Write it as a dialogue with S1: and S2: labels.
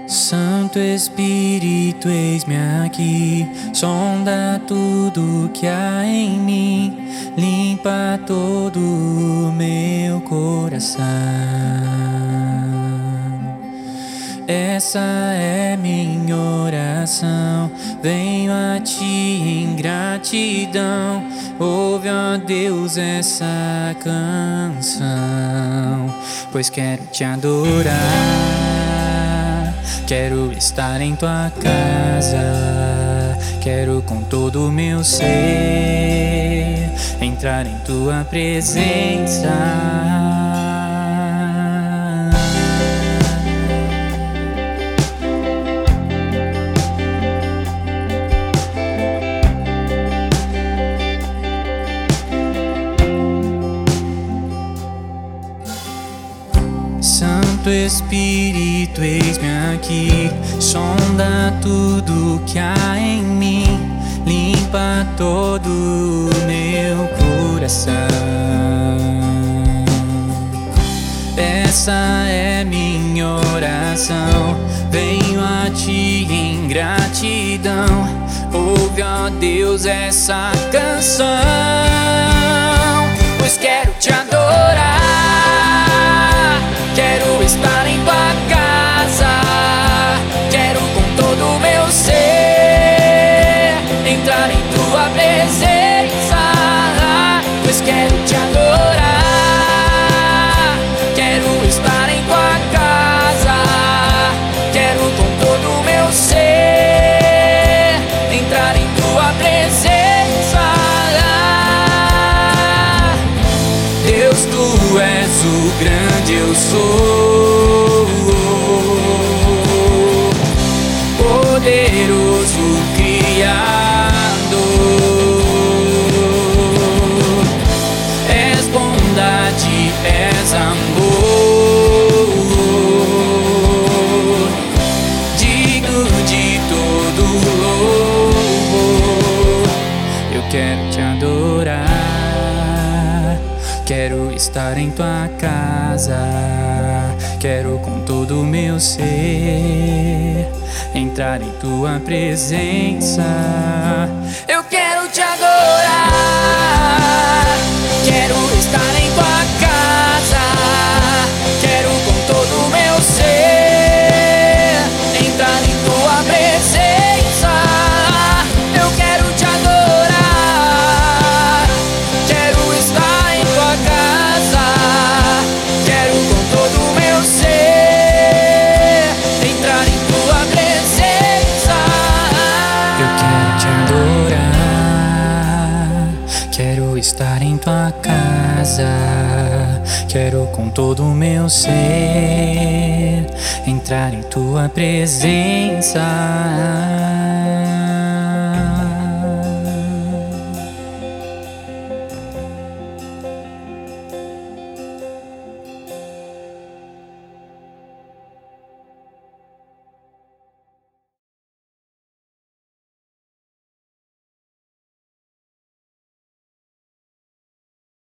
S1: Santo Espírito, eis-me aqui, sonda tudo que há em mim, limpa todo o meu coração. Essa é minha oração, venho a ti em gratidão. Ouve, ó Deus, essa canção, pois quero te adorar. Quero estar em tua casa, quero com todo o meu ser entrar em tua presença. Santo Espírito, eis-me aqui, sonda tudo que há em mim, limpa todo o meu coração. Essa é minha oração, venho a ti em gratidão. Ouve, ó Deus, essa canção, pois quero te adorar. Quero estar em tua casa, quero com todo o meu ser entrar em tua presença, pois quero te adorar. Quero estar em tua casa, quero com todo o meu ser entrar em tua presença. Deus, tu és o grande eu sou, poderoso Criador. És bondade, és amor, digno de todo louvor. Eu quero te adorar, quero estar em tua casa, quero com todo o meu ser entrar em tua presença. Eu quero te adorar, quero estar em tua casa, quero com todo o meu ser entrar em tua presença. Eu quero te adorar, quero estar em tua casa, quero com todo o meu ser entrar em tua presença. Eu quero te adorar, quero estar em tua casa, quero com todo o meu ser entrar em tua presença.